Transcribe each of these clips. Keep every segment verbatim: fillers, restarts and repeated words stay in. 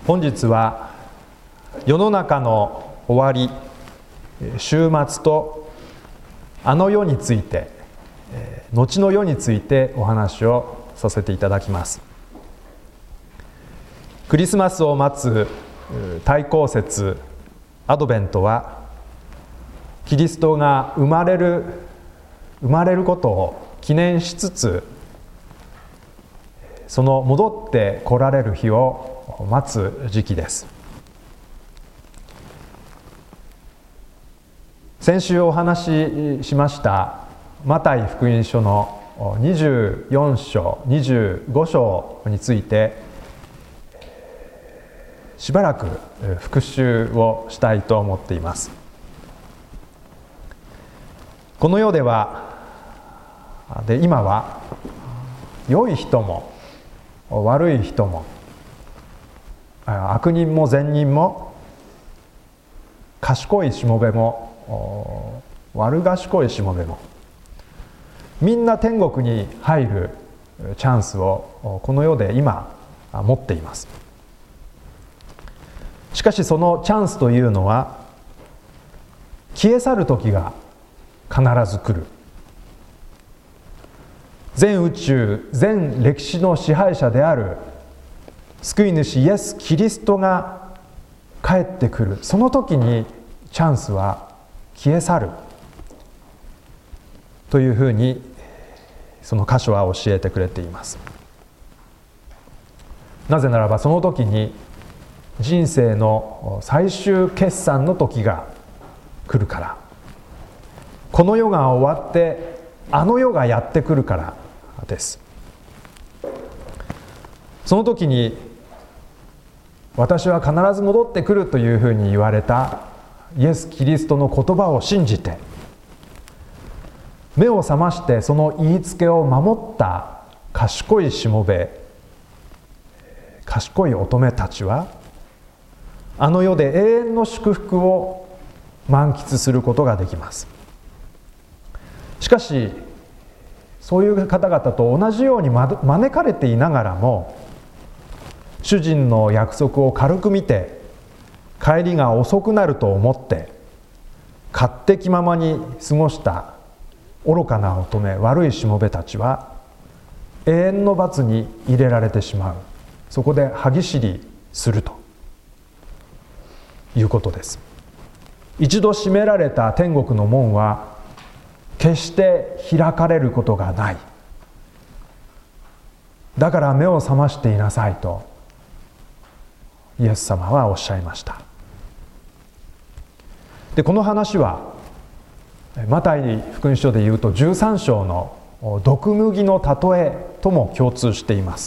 本日は世の中の終わり、終末とあの世について、後の世についてお話をさせていただきます。クリスマスを待つ対抗節アドベントは、キリストが生まれる生まれることを記念しつつ、その戻って来られる日を待つ時期です。先週お話ししましたマタイ福音書のにじゅうよん章にじゅうご章についてしばらく復習をしたいと思っています。この世ではで今は良い人も悪い人も悪人も善人も賢いしもべも悪賢いしもべもみんな天国に入るチャンスをこの世で今持っています。しかしそのチャンスというのは消え去る時が必ず来る。全宇宙全歴史の支配者である救い主イエス・キリストが帰ってくる、その時にチャンスは消え去るというふうにその箇所は教えてくれています。なぜならばその時に人生の最終決算の時が来るから、この世が終わってあの世がやってくるからです。その時に私は必ず戻ってくるというふうに言われたイエス・キリストの言葉を信じて目を覚ましてその言いつけを守った賢いしもべ、賢い乙女たちはあの世で永遠の祝福を満喫することができます。しかしそういう方々と同じように招かれていながらも、主人の約束を軽く見て帰りが遅くなると思って勝手気ままに過ごした愚かな乙女、悪いしもべたちは永遠の罰に入れられてしまう。そこで歯ぎしりするということです。一度閉められた天国の門は決して開かれることがない。だから目を覚ましていなさいとイエス様はおっしゃいました。でこの話はマタイ福音書でいうとじゅうさん章の毒麦の例えとも共通しています。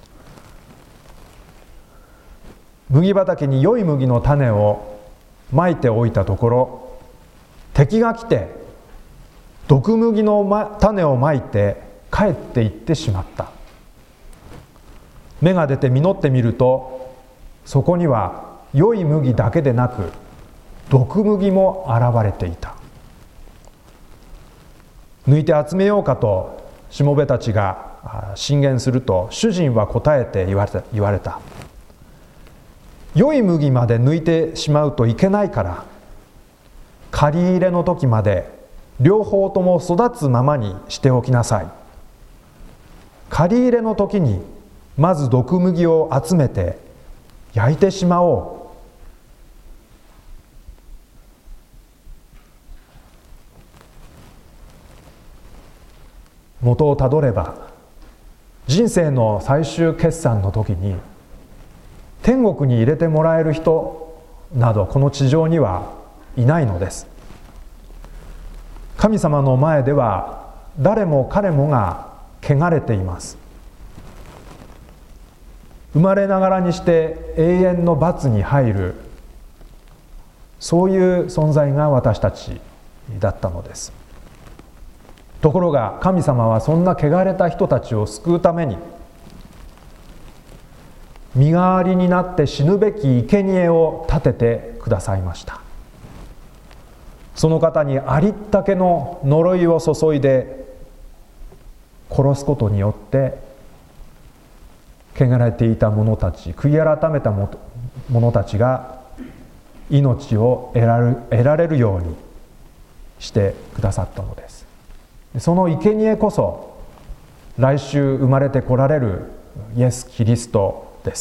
麦畑に良い麦の種をまいておいたところ、敵が来て毒麦の種をまいて帰っていってしまった。芽が出て実ってみると、そこには良い麦だけでなく毒麦も現れていた。抜いて集めようかとしもべたちが進言すると、主人は答えて言われた。言われた。良い麦まで抜いてしまうといけないから、刈り入れの時まで両方とも育つままにしておきなさい。刈り入れの時にまず毒麦を集めて焼いてしまおう。元をたどれば、人生の最終決算の時に天国に入れてもらえる人などこの地上にはいないのです。神様の前では誰も彼もが汚れています。生まれながらにして永遠の罰に入る、そういう存在が私たちだったのです。ところが神様はそんな汚れた人たちを救うために、身代わりになって死ぬべき生贄を立ててくださいました。その方にありったけの呪いを注いで殺すことによって汚れていた者たち、悔い改めた者たちが命を得られる、得られるようにしてくださったのです。その生贄こそ来週生まれてこられるイエス・キリストです。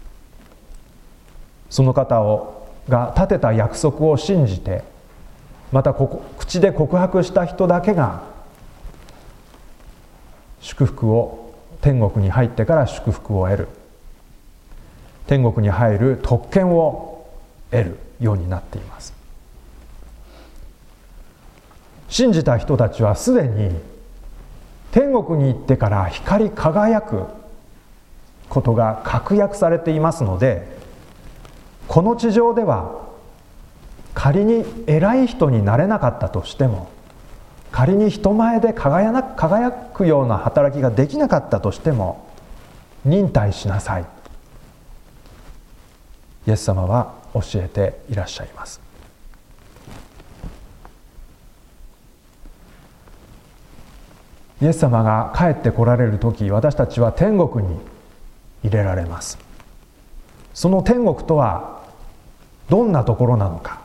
その方をが立てた約束を信じて、またここ口で告白した人だけが祝福を、天国に入ってから祝福を得る、天国に入る特権を得るようになっています。信じた人たちはすでに天国に行ってから光り輝くことが確約されていますので、この地上では仮に偉い人になれなかったとしても、仮に人前で輝く、輝くような働きができなかったとしても、忍耐しなさい、イエス様は教えていらっしゃいます。イエス様が帰ってこられる時、私たちは天国に入れられます。その天国とはどんなところなのか。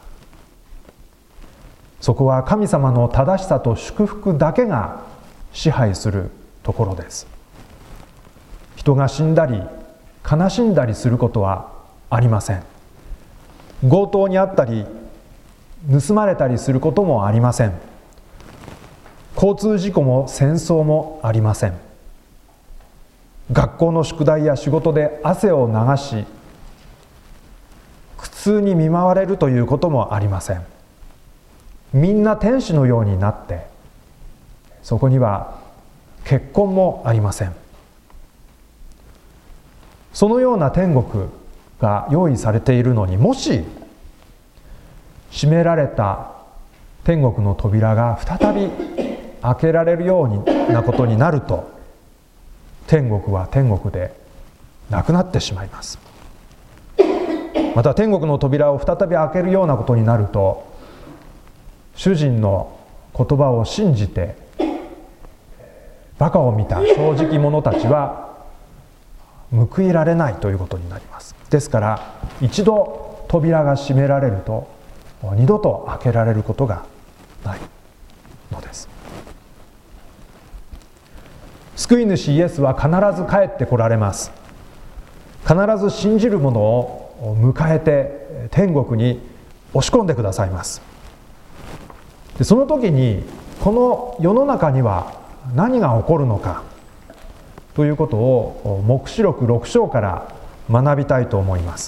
そこは神様の正しさと祝福だけが支配するところです。人が死んだり悲しんだりすることはありません。強盗にあったり盗まれたりすることもありません。交通事故も戦争もありません。学校の宿題や仕事で汗を流し苦痛に見舞われるということもありません。みんな天使のようになって、そこには結婚もありません。そのような天国が用意されているのに、もし閉められた天国の扉が再び開けられるようなことになると、天国は天国でなくなってしまいます。また天国の扉を再び開けるようなことになると、主人の言葉を信じてバカを見た正直者たちは報いられないということになります。ですから一度扉が閉められると二度と開けられることがないのです。救い主イエスは必ず帰ってこられます。必ず信じる者を迎えて天国に押し込んでくださいます。でその時にこの世の中には何が起こるのかということを黙示録ろく章から学びたいと思います。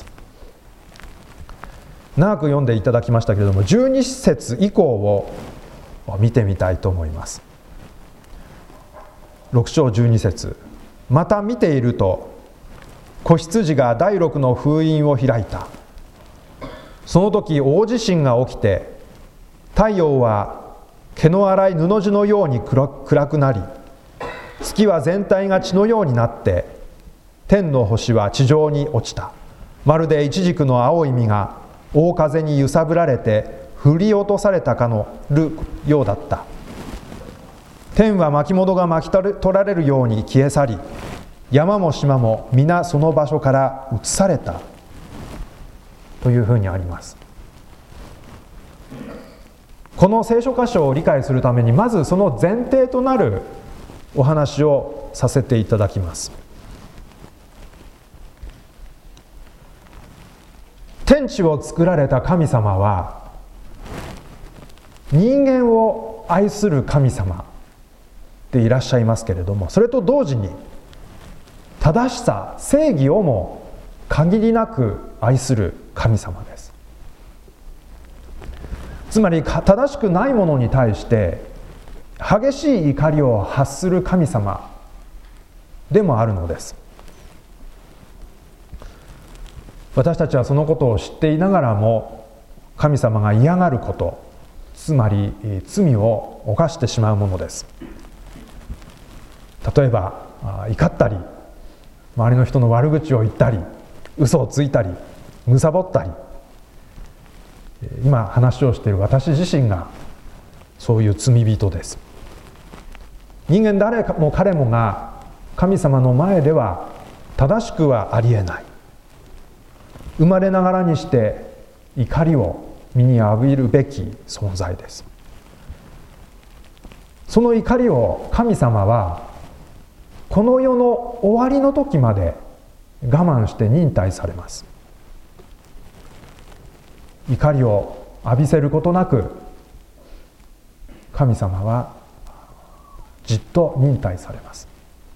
長く読んでいただきましたけれども、じゅうに節以降を見てみたいと思います。ろく章じゅうに節、また見ていると子羊が第六の封印を開いた。その時大地震が起きて、太陽は毛の粗い布地のように 暗, 暗くなり、月は全体が血のようになって、天の星は地上に落ちた。まるでイチジクの青い実が大風に揺さぶられて振り落とされたかのるようだった。天は巻物が巻き取られるように消え去り、山も島も皆その場所から移されたというふうにあります。この聖書箇所を理解するために、まずその前提となるお話をさせていただきます。天地を作られた神様は人間を愛する神様でいらっしゃいますけれども、それと同時に正しさ、正義をも限りなく愛する神様です。つまり正しくないものに対して激しい怒りを発する神様でもあるのです。私たちはそのことを知っていながらも、神様が嫌がること、つまり罪を犯してしまうものです。例えば怒ったり、周りの人の悪口を言ったり、嘘をついたり、貪ったり、今話をしている私自身がそういう罪人です。人間誰も彼もが神様の前では正しくはありえない。 生まれながらにして怒りを身に浴びるべき存在です。その怒りを神様はこの世の終わりの時まで我慢して忍耐されます。怒りを浴びせることなく神様はじっと忍耐されます。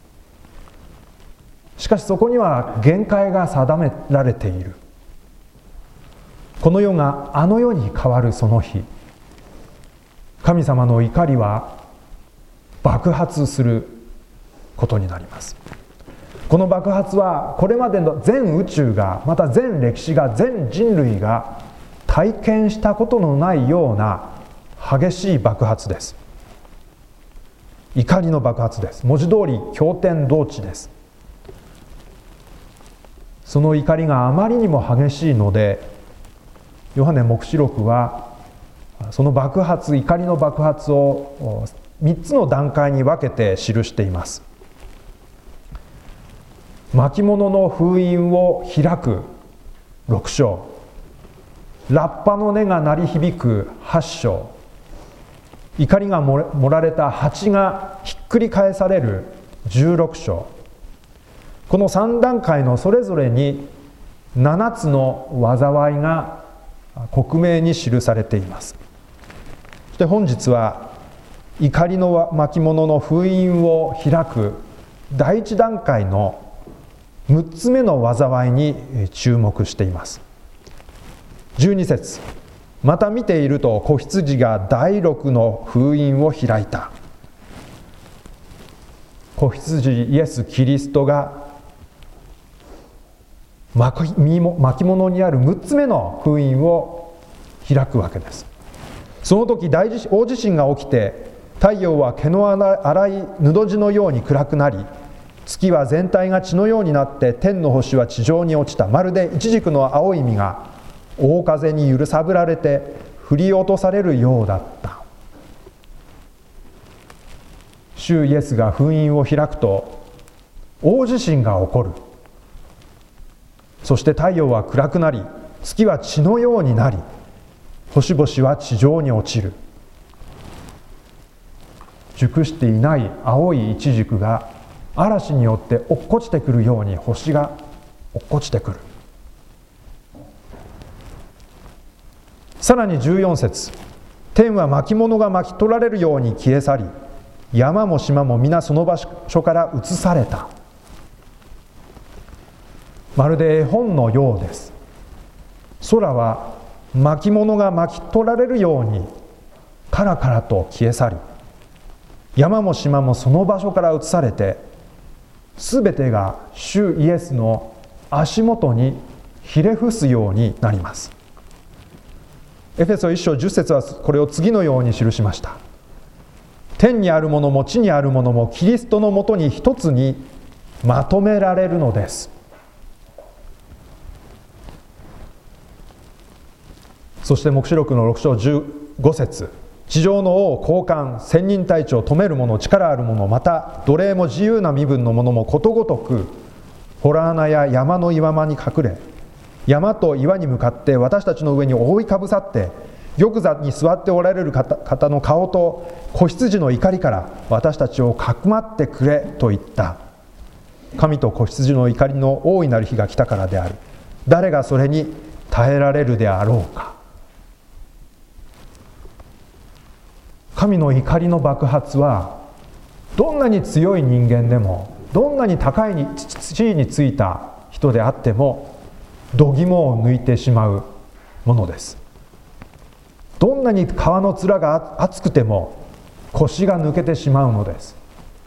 しかしそこには限界が定められている。この世があの世に変わるその日、神様の怒りは爆発することになります。この爆発はこれまでの全宇宙が、また全歴史が、全人類が体験したことのないような激しい爆発です。怒りの爆発です。文字通り驚天動地です。その怒りがあまりにも激しいので、ヨハネ黙示録はその爆発、怒りの爆発をみっつの段階に分けて記しています。巻物の封印を開くろく章、ラッパの音が鳴り響くはち章、怒りが盛られた鉢がひっくり返されるじゅうろく章、このさん段階のそれぞれにななつの災いが克明に記されています。そして本日は怒りの巻物の封印を開く第一段階のむっつめの災いに注目しています。じゅうに節、また見ていると子羊が第六の封印を開いた。子羊イエス・キリストが巻物にあるむっつめの封印を開くわけです。その時大地震が起きて、太陽は毛の粗い布地のように暗くなり、月は全体が血のようになって、天の星は地上に落ちた。まるでイチジクの青い実が大風に揺さぶられて振り落とされるようだった。主イエスが封印を開くと大地震が起こる。そして太陽は暗くなり、月は血のようになり、星々は地上に落ちる。熟していない青いイチジクが嵐によって落っこちてくるように星が落っこちてくる。さらにじゅうよん節、天は巻物が巻き取られるように消え去り、山も島も皆その場所から移された。まるで絵本のようです。空は巻物が巻き取られるようにカラカラと消え去り、山も島もその場所から移されて、すべてが主イエスの足元にひれ伏すようになります。エフェソいっ章じゅっ節はこれを次のように記しました。天にあるものも地にあるものもキリストのもとに一つにまとめられるのです。そして黙示録のろく章じゅうご節、地上の王、高官、千人隊長、富める者、力ある者、また奴隷も自由な身分の者もことごとく洞穴や山の岩間に隠れ、山と岩に向かって私たちの上に覆いかぶさって、玉座に座っておられる 方, 方の顔と子羊の怒りから私たちをかくまってくれと言った。神と子羊の怒りの大いなる日が来たからである。誰がそれに耐えられるであろうか。神の怒りの爆発はどんなに強い人間でも、どんなに高い地位についた人であっても度肝を抜いてしまうものです。どんなに川の面が熱くても腰が抜けてしまうのです。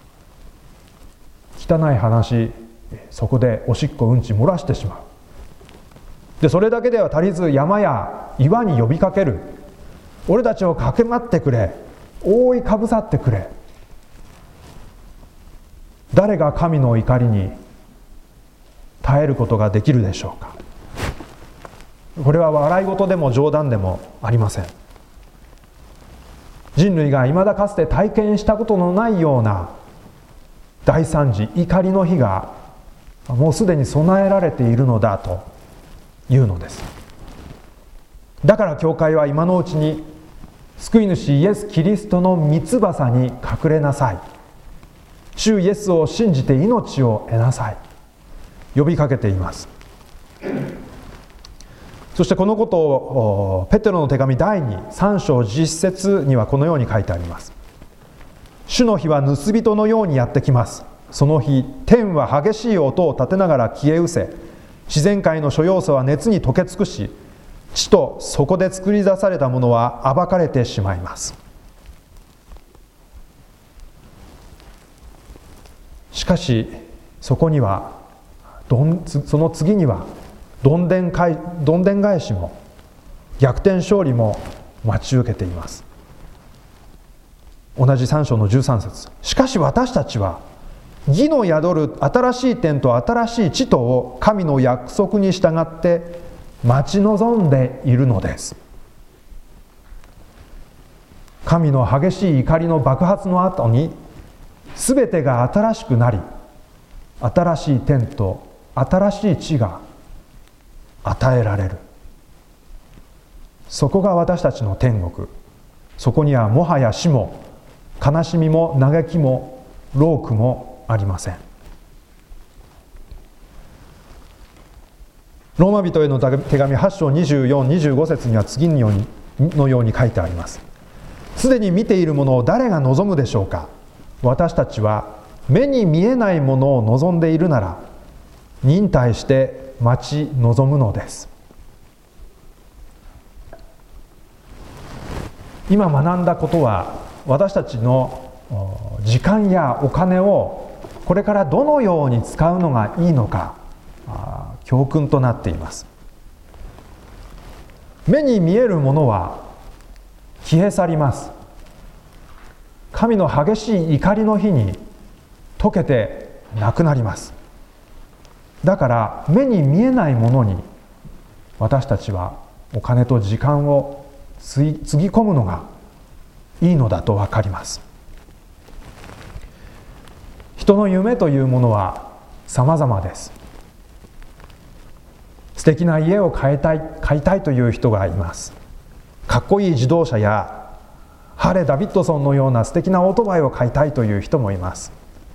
汚い話、そこでおしっこうんち漏らしてしまう。でそれだけでは足りず、山や岩に呼びかける。俺たちをかけまってくれ、覆いかぶさってくれ。誰が神の怒りに耐えることができるでしょうか。これは笑い事でも冗談でもありません。人類が未だかつて体験したことのないような大惨事、怒りの日がもうすでに備えられているのだと言うのです。だから教会は今のうちに救い主イエス・キリストの御翼に隠れなさい、主イエスを信じて命を得なさい、呼びかけています。そしてこのことをペテロの手紙だいにさん章じゅっ節にはこのように書いてあります。主の日は盗人のようにやってきます。その日、天は激しい音を立てながら消え失せ、自然界の諸要素は熱に溶け尽くし、地とそこで作り出されたものは暴かれてしまいます。しかしそこにはどんその次にはどんでんかいどんでん返しも逆転勝利も待ち受けています。同じさん章のじゅうさん節、しかし私たちは義の宿る新しい天と新しい地とを神の約束に従って待ち望んでいるのです。神の激しい怒りの爆発の後にすべてが新しくなり、新しい天と新しい地が与えられる。そこが私たちの天国。そこにはもはや死も悲しみも嘆きも労苦もありません。ローマ人への手紙はち章にじゅうよん、にじゅうご節には次のようにのように書いてあります。すでに見ているものを誰が望むでしょうか。私たちは目に見えないものを望んでいるなら忍耐して待ち望むのです。今学んだことは私たちの時間やお金をこれからどのように使うのがいいのか教訓となっています。目に見えるものは消え去ります。神の激しい怒りの日に溶けてなくなります。だから目に見えないものに私たちはお金と時間をつぎ込むのがいいのだと分かります。人の夢というものは様々です。素敵な家を買いたい、買いたいという人がいます。かっこいい自動車やハーレー・ダビッドソンのような素敵なオートバイを買いたいという人もいます。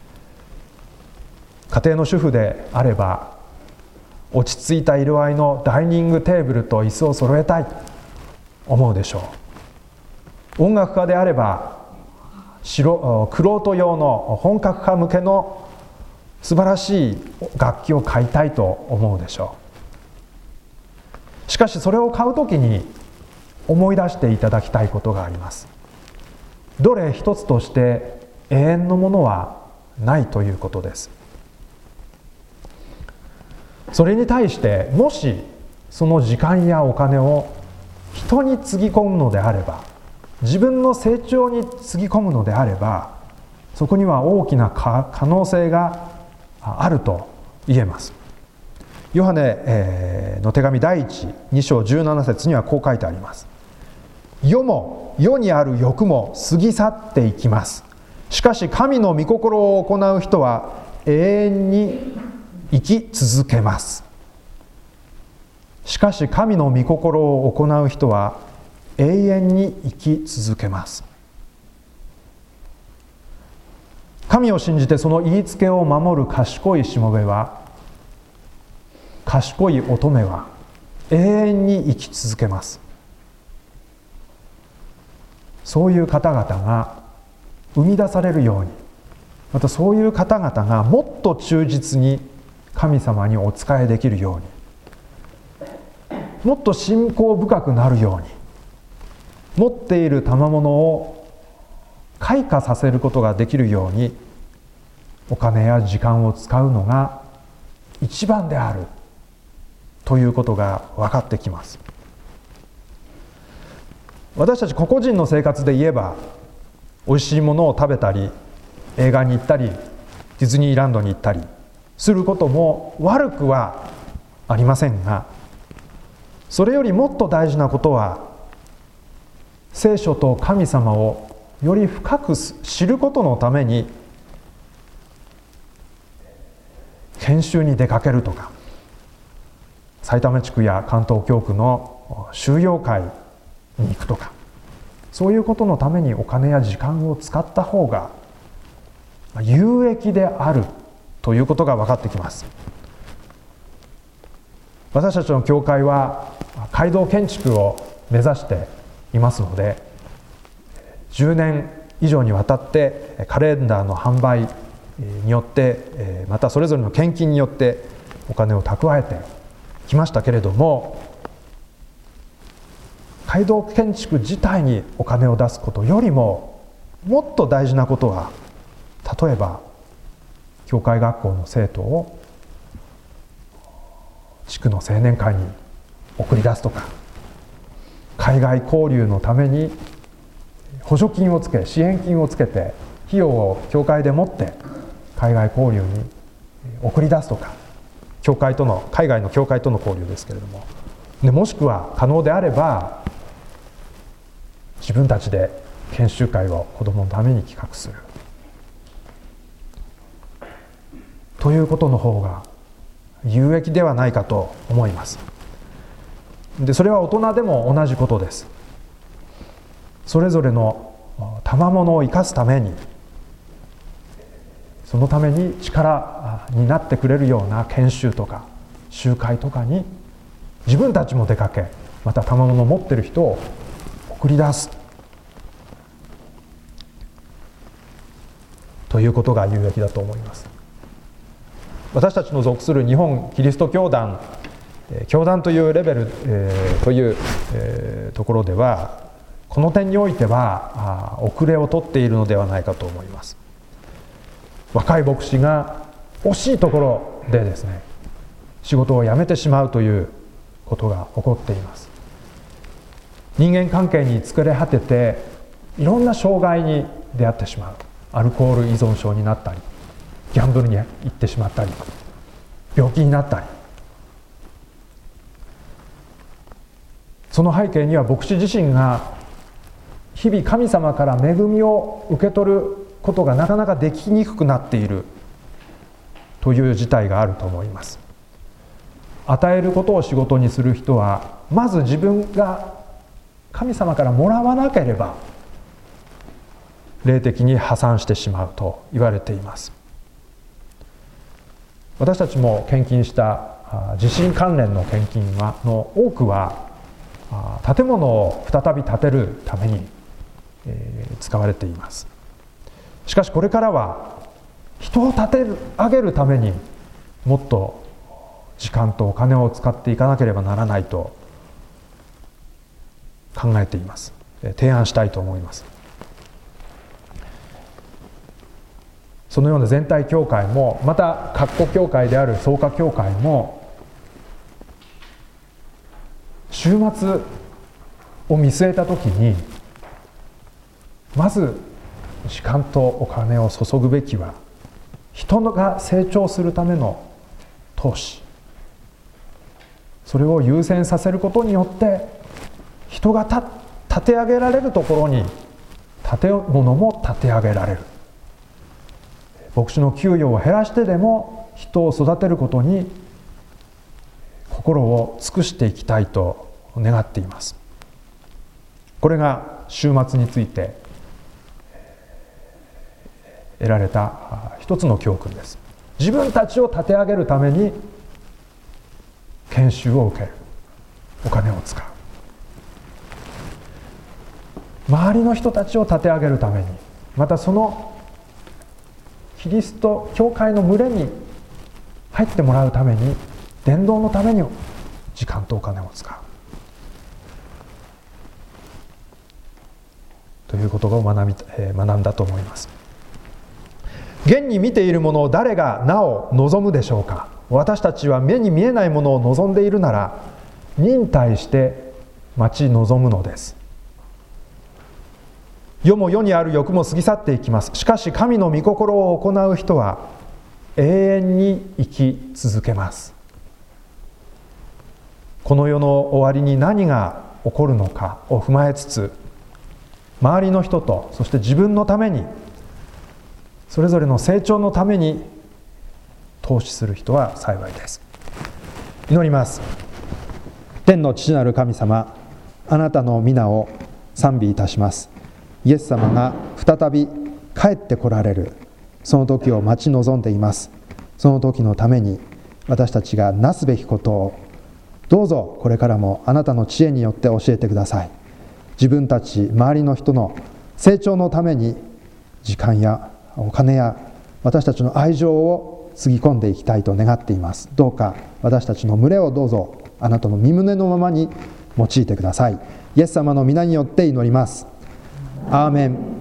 家庭の主婦であれば落ち着いた色合いのダイニングテーブルと椅子を揃えたいと思うでしょう。音楽家であれば玄人用の本格派向けの素晴らしい楽器を買いたいと思うでしょう。しかしそれを買うときに思い出していただきたいことがあります。どれ一つとして永遠のものはないということです。それに対してもしその時間やお金を人につぎ込むのであれば、自分の成長につぎ込むのであれば、そこには大きな可能性があると言えます。ヨハネの手紙だいいち、に章じゅうなな節にはこう書いてあります。世も世にある欲も過ぎ去っていきます。しかし神の御心を行う人は永遠に生き続けます。しかし神の御心を行う人は永遠に生き続けます。神を信じてその言いつけを守る賢いしもべは、賢い乙女は永遠に生き続けます。そういう方々が生み出されるように、またそういう方々がもっと忠実に神様にお仕えできるように、もっと信仰深くなるように、持っている賜物を開花させることができるように、お金や時間を使うのが一番であるということが分かってきます。私たち個々人の生活で言えば、おいしいものを食べたり、映画に行ったり、ディズニーランドに行ったりすることも悪くはありませんが、それよりもっと大事なことは、聖書と神様をより深く知ることのために研修に出かけるとか、 埼玉地区や関東教区の収容会に行くとか、そういうことのためにお金や時間を使った方が有益であるということが分かってきます。私たちの教会は街道建築を目指していますので、じゅうねん以上にわたってカレンダーの販売によって、またそれぞれの献金によってお金を蓄えてきましたけれども、街道建築自体にお金を出すことよりももっと大事なことは、例えば教会学校の生徒を地区の青年会に送り出すとか、海外交流のために補助金をつけ、支援金をつけて費用を教会で持って海外交流に送り出すとか、教会との海外の教会との交流ですけれども、でもしくは可能であれば自分たちで研修会を子どものために企画するということの方が有益ではないかと思います。でそれは大人でも同じことです。それぞれの賜物を生かすために、そのために力になってくれるような研修とか集会とかに自分たちも出かけ、また賜物を持っている人を送り出すということが有益だと思います。私たちの属する日本キリスト教団、教団というレベル、えー、という、えー、ところでは、この点においては遅れをとっているのではないかと思います。若い牧師が惜しいところでですね、仕事を辞めてしまうということが起こっています。人間関係に疲れ果てていろんな障害に出会ってしまう。アルコール依存症になったり、ギャンブルに行ってしまったり、病気になったり、その背景には牧師自身が日々神様から恵みを受け取ることがなかなかできにくくなっているという事態があると思います。与えることを仕事にする人は、まず自分が神様からもらわなければ霊的に破産してしまうと言われています。私たちも献金した地震関連の献金はの多くは建物を再び建てるために使われています。しかしこれからは人を立て上げるためにもっと時間とお金を使っていかなければならないと考えています。提案したいと思います。そのような全体教会も、また各個教会である創価教会も、週末を見据えたときに、まず時間とお金を注ぐべきは人が成長するための投資、それを優先させることによって人がた立て上げられるところに建物も建て上げられる。牧師の給与を減らしてでも人を育てることに心を尽くしていきたいと願っています。これが週末について得られた一つの教訓です。自分たちを立て上げるために研修を受ける、お金を使う。周りの人たちを立て上げるために、またそのキリスト教会の群れに入ってもらうために、伝道のために時間とお金を使うということを学び、えー、学んだと思います。現に見ているものを誰がなお望むでしょうか。私たちは目に見えないものを望んでいるなら、忍耐して待ち望むのです。世も世にある欲も過ぎ去っていきます。しかし神の御心を行う人は永遠に生き続けます。この世の終わりに何が起こるのかを踏まえつつ、周りの人とそして自分のために、それぞれの成長のために投資する人は幸いです。祈ります。 天の父なる神様、あなたの皆を賛美いたします。イエス様が再び帰って来られる、その時を待ち望んでいます。その時のために私たちがなすべきことをどうぞこれからもあなたの知恵によって教えてください。自分たち周りの人の成長のために時間やお金や私たちの愛情をつぎ込んでいきたいと願っています。どうか私たちの群れをどうぞあなたの御胸のままに用いてください。イエス様の皆によって祈ります。アーメン。